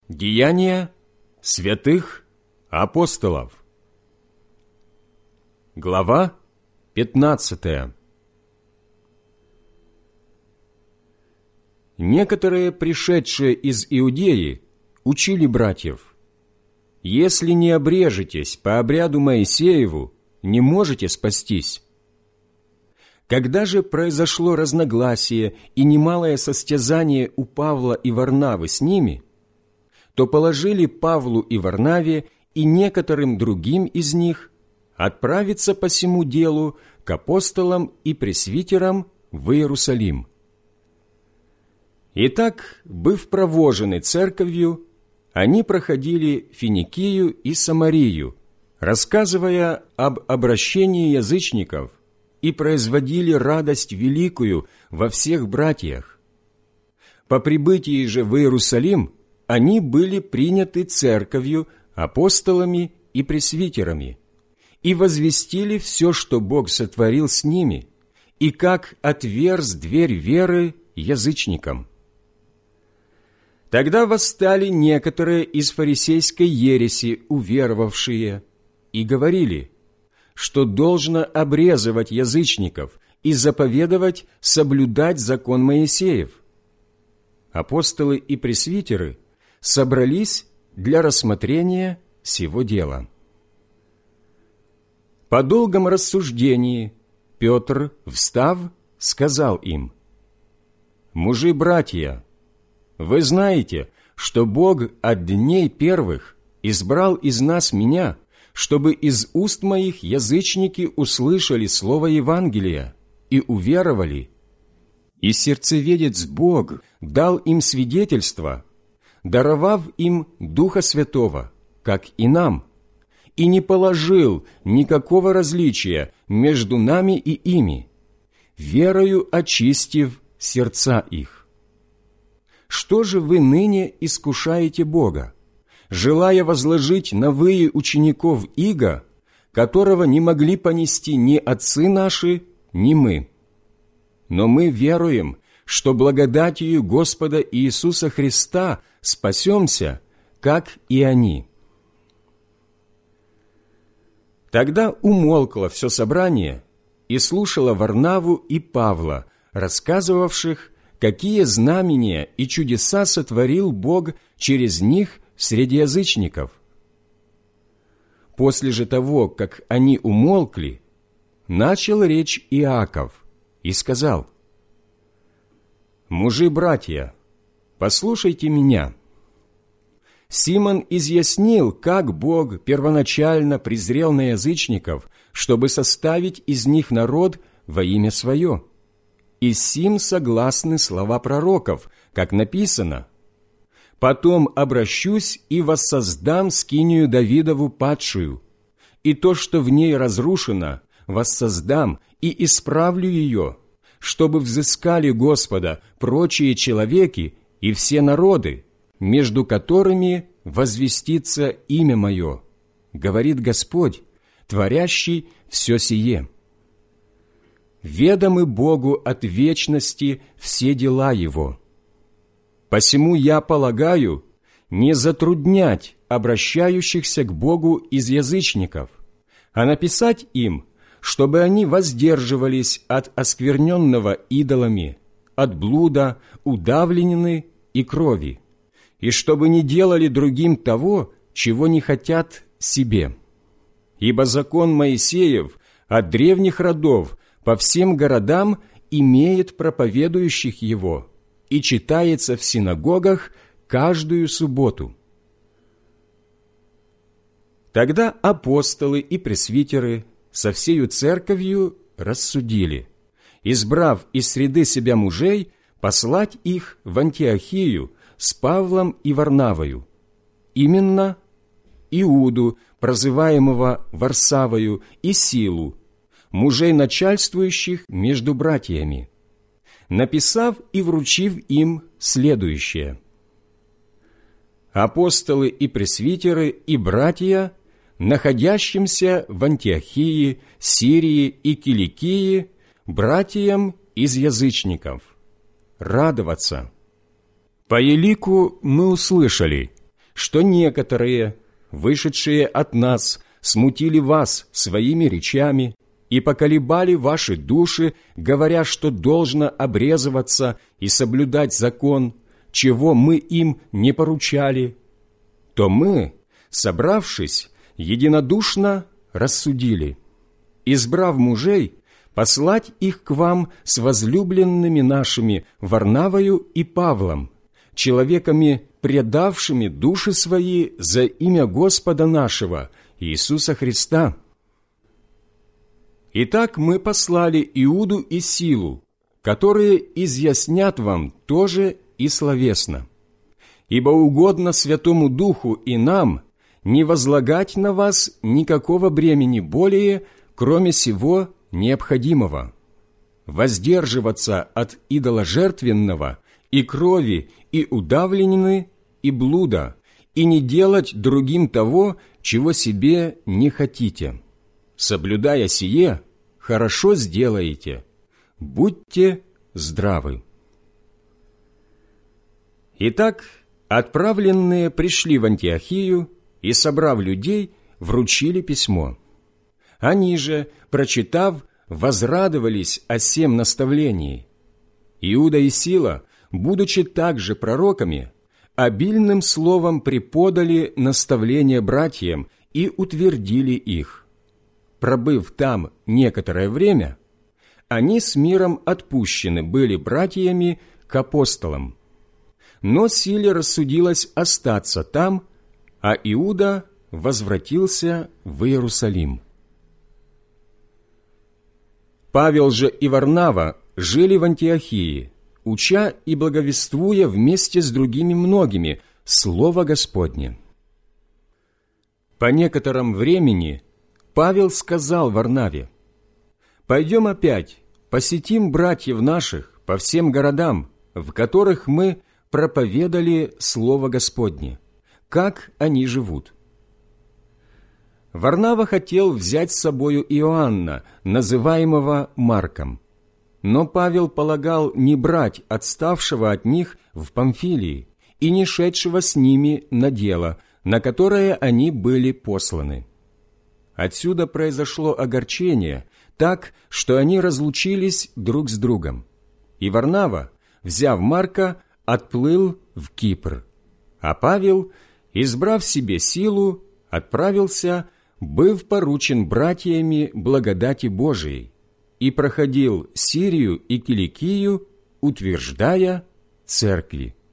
Деяния святых апостолов. Глава 15. Некоторые, пришедшие из Иудеи, учили братьев: «Если не обрежетесь по обряду Моисееву, не можете спастись». Когда же произошло разногласие и немалое состязание у Павла и Варнавы с ними, то положили Павлу и Варнаве и некоторым другим из них отправиться по сему делу к апостолам и пресвитерам в Иерусалим. Итак, быв провожены церковью, они проходили Финикию и Самарию, рассказывая об обращении язычников, и производили радость великую во всех братьях. По прибытии же в Иерусалим они были приняты церковью, апостолами и пресвитерами, и возвестили все, что Бог сотворил с ними, и как отверз дверь веры язычникам. Тогда восстали некоторые из фарисейской ереси, уверовавшие, и говорили, что должно обрезывать язычников и заповедовать соблюдать закон Моисеев. Апостолы и пресвитеры собрались для рассмотрения сего дела. По долгом рассуждении Петр, встав, сказал им: «Мужи-братья, вы знаете, что Бог от дней первых избрал из нас меня, чтобы из уст моих язычники услышали слово Евангелия и уверовали. И сердцеведец Бог дал им свидетельство, даровав им Духа Святого, как и нам, и не положил никакого различия между нами и ими, верою очистив сердца их. Что же вы ныне искушаете Бога, желая возложить на выи учеников иго, которого не могли понести ни отцы наши, ни мы? Но мы веруем, что благодатью Господа Иисуса Христа спасемся, как и они». Тогда умолкло все собрание и слушало Варнаву и Павла, рассказывавших, какие знамения и чудеса сотворил Бог через них среди язычников. После же того, как они умолкли, начал речь Иаков и сказал: «Мужи-братья, послушайте меня. Симон изъяснил, как Бог первоначально презрел на язычников, чтобы составить из них народ во имя Свое. И сим согласны слова пророков, как написано: «Потом обращусь и воссоздам скинию Давидову падшую, и то, что в ней разрушено, воссоздам и исправлю ее, чтобы взыскали Господа прочие человеки и все народы, между которыми возвестится имя Мое, говорит Господь, творящий все сие. Ведомы Богу от вечности все дела Его. Посему я полагаю не затруднять обращающихся к Богу из язычников, а написать им, чтобы они воздерживались от оскверненного идолами, от блуда, удавленины и крови, и чтобы не делали другим того, чего не хотят себе. Ибо закон Моисеев от древних родов по всем городам имеет проповедующих его и читается в синагогах каждую субботу». Тогда апостолы и пресвитеры со всею церковью рассудили, избрав из среды себя мужей, послать их в Антиохию с Павлом и Варнавою, именно Иуду, прозываемого Варсавою, и Силу, мужей начальствующих между братьями, написав и вручив им следующее: «Апостолы и пресвитеры и братья, находящимся в Антиохии, Сирии и Киликии, братьям из язычников, радоваться. По елику мы услышали, что некоторые, вышедшие от нас, смутили вас своими речами и поколебали ваши души, говоря, что должно обрезываться и соблюдать закон, чего мы им не поручали, то мы, собравшись, единодушно рассудили, избрав мужей, послать их к вам с возлюбленными нашими Варнавою и Павлом, человеками, предавшими души свои за имя Господа нашего, Иисуса Христа. Итак, мы послали Иуду и Силу, которые изъяснят вам тоже и словесно. Ибо угодно Святому Духу и нам не возлагать на вас никакого бремени более, кроме сего необходимого, воздерживаться от идоложертвенного и крови, и удавленины, и блуда, и не делать другим того, чего себе не хотите. Соблюдая сие, хорошо сделаете. Будьте здравы. Итак, отправленные пришли в Антиохию и, собрав людей, вручили письмо. Они же, прочитав, возрадовались о сем наставлении. Иуда и Сила, будучи также пророками, обильным словом преподали наставление братьям и утвердили их. Пробыв там некоторое время, они с миром отпущены были братьями к апостолам. Но Силе рассудилось остаться там, а Иуда возвратился в Иерусалим. Павел же и Варнава жили в Антиохии, уча и благовествуя вместе с другими многими Слово Господне. По некотором времени Павел сказал Варнаве: «Пойдем опять, посетим братьев наших по всем городам, в которых мы проповедали Слово Господне, как они живут». Варнава хотел взять с собою Иоанна, называемого Марком. Но Павел полагал не брать отставшего от них в Памфилии и не шедшего с ними на дело, на которое они были посланы. Отсюда произошло огорчение, так, что они разлучились друг с другом. И Варнава, взяв Марка, отплыл в Кипр, а Павел, избрав себе Силу, отправился, быв поручен братьями благодати Божией, и проходил Сирию и Киликию, утверждая церкви.